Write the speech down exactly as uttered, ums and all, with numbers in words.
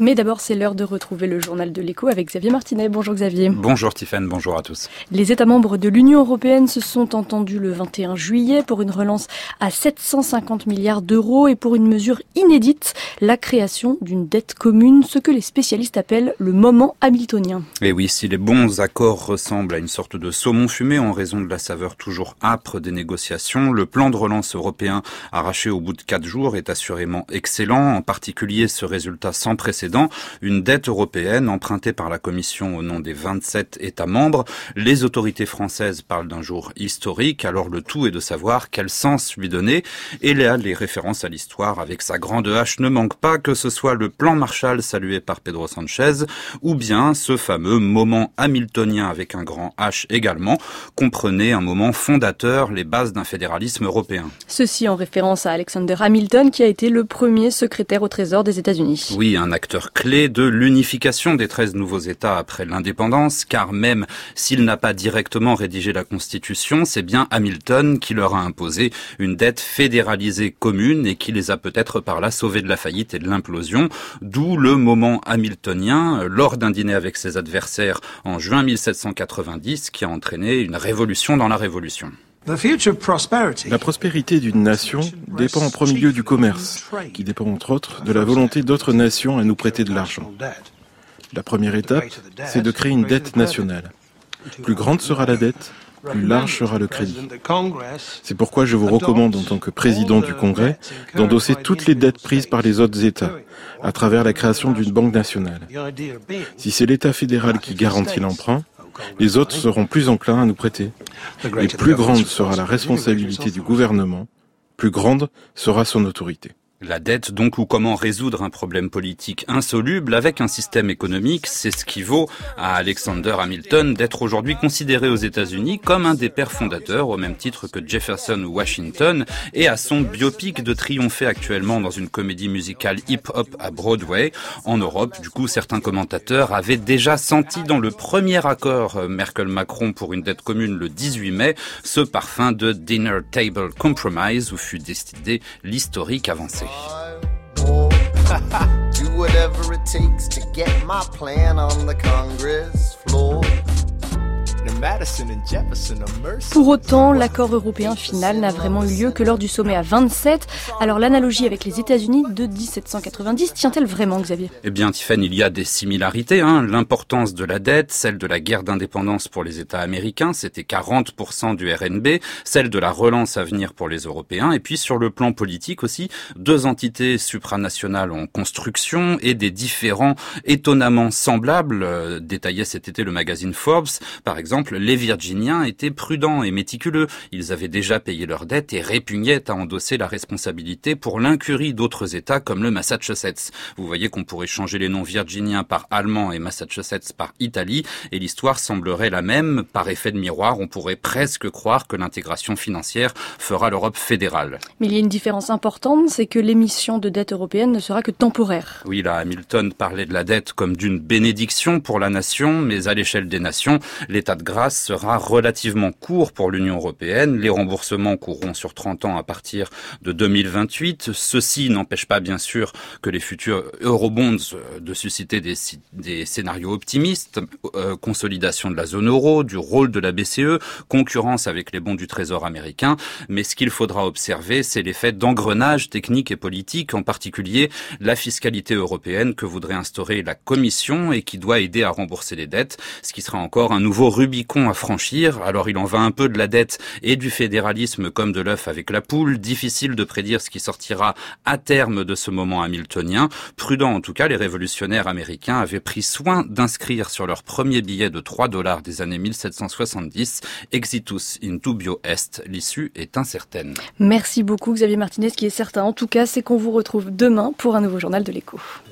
Mais d'abord, c'est l'heure de retrouver le journal de l'écho avec Xavier Martinet. Bonjour Xavier. Bonjour Tiffaine, bonjour à tous. Les États membres de l'Union européenne se sont entendus le vingt et un juillet pour une relance à sept cent cinquante milliards d'euros et pour une mesure inédite, la création d'une dette commune, ce que les spécialistes appellent le moment hamiltonien. Et oui, si les bons accords ressemblent à une sorte de saumon fumé en raison de la saveur toujours âpre des négociations, le plan de relance européen arraché au bout de quatre jours est assurément excellent, en particulier ce résultat sans précédent, une dette européenne empruntée par la Commission au nom des vingt-sept États membres. Les autorités françaises parlent d'un jour historique, alors le tout est de savoir quel sens lui donner. Et là, les références à l'histoire avec sa grande hache ne manquent pas, que ce soit le plan Marshall salué par Pedro Sanchez, ou bien ce fameux moment hamiltonien avec un grand H également, comprenait un moment fondateur, les bases d'un fédéralisme européen. Ceci en référence à Alexander Hamilton, qui a été le premier secrétaire au Trésor des États-Unis. Oui, un acteur clé de l'unification des treize nouveaux États après l'indépendance, car même s'il n'a pas directement rédigé la Constitution, c'est bien Hamilton qui leur a imposé une dette fédéralisée commune et qui les a peut-être par là sauvés de la faillite et de l'implosion, d'où le moment hamiltonien lors d'un dîner avec ses adversaires en juin mille sept cent quatre-vingt-dix qui a entraîné une révolution dans la révolution. La prospérité d'une nation dépend en premier lieu du commerce, qui dépend entre autres de la volonté d'autres nations à nous prêter de l'argent. La première étape, c'est de créer une dette nationale. Plus grande sera la dette, plus large sera le crédit. C'est pourquoi je vous recommande en tant que président du Congrès d'endosser toutes les dettes prises par les autres États à travers la création d'une banque nationale. Si c'est l'État fédéral qui garantit l'emprunt, les autres seront plus enclins à nous prêter. Et plus grande sera la responsabilité du gouvernement, plus grande sera son autorité. La dette, donc, ou comment résoudre un problème politique insoluble avec un système économique, c'est ce qui vaut à Alexander Hamilton d'être aujourd'hui considéré aux États-Unis comme un des pères fondateurs, au même titre que Jefferson ou Washington, et à son biopic de triompher actuellement dans une comédie musicale hip-hop à Broadway. En Europe, du coup, certains commentateurs avaient déjà senti dans le premier accord Merkel-Macron pour une dette commune le dix-huit mai, ce parfum de Dinner Table Compromise où fut décidé l'historique avancé. Do whatever it takes to get my plan on the Congress floor. Pour autant, l'accord européen final n'a vraiment eu lieu que lors du sommet à vingt-sept. Alors l'analogie avec les États-Unis de dix-sept cent quatre-vingt-dix tient-elle vraiment, Xavier ? Eh bien, Tiffany, il y a des similarités. Hein. L'importance de la dette, celle de la guerre d'indépendance pour les États américains, c'était quarante pour cent du R N B, celle de la relance à venir pour les Européens, et puis sur le plan politique aussi, deux entités supranationales en construction et des différends étonnamment semblables. Euh, détaillait cet été le magazine Forbes, par exemple. Les Virginiens étaient prudents et méticuleux. Ils avaient déjà payé leurs dettes et répugnaient à endosser la responsabilité pour l'incurie d'autres États comme le Massachusetts. Vous voyez qu'on pourrait changer les noms virginiens par allemand et Massachusetts par Italie et l'histoire semblerait la même. Par effet de miroir, on pourrait presque croire que l'intégration financière fera l'Europe fédérale. Mais il y a une différence importante, c'est que l'émission de dette européenne ne sera que temporaire. Oui, là, Hamilton parlait de la dette comme d'une bénédiction pour la nation, mais à l'échelle des nations, l'état de grâce sera relativement court pour l'Union européenne. Les remboursements courront sur trente ans à partir de deux mille vingt-huit. Ceci n'empêche pas, bien sûr, que les futurs eurobonds de susciter des, des scénarios optimistes, euh, consolidation de la zone euro, du rôle de la B C E, concurrence avec les bons du Trésor américain. Mais ce qu'il faudra observer, c'est l'effet d'engrenage technique et politique, en particulier la fiscalité européenne que voudrait instaurer la Commission et qui doit aider à rembourser les dettes, ce qui sera encore un nouveau Rubicon à franchir. Alors il en va un peu de la dette et du fédéralisme comme de l'œuf avec la poule. Difficile de prédire ce qui sortira à terme de ce moment hamiltonien. Prudent en tout cas, les révolutionnaires américains avaient pris soin d'inscrire sur leur premier billet de trois dollars des années mille sept cent soixante-dix « Exitus in dubio est ». L'issue est incertaine. Merci beaucoup Xavier Martinet. Ce qui est certain en tout cas, c'est qu'on vous retrouve demain pour un nouveau journal de l'écho.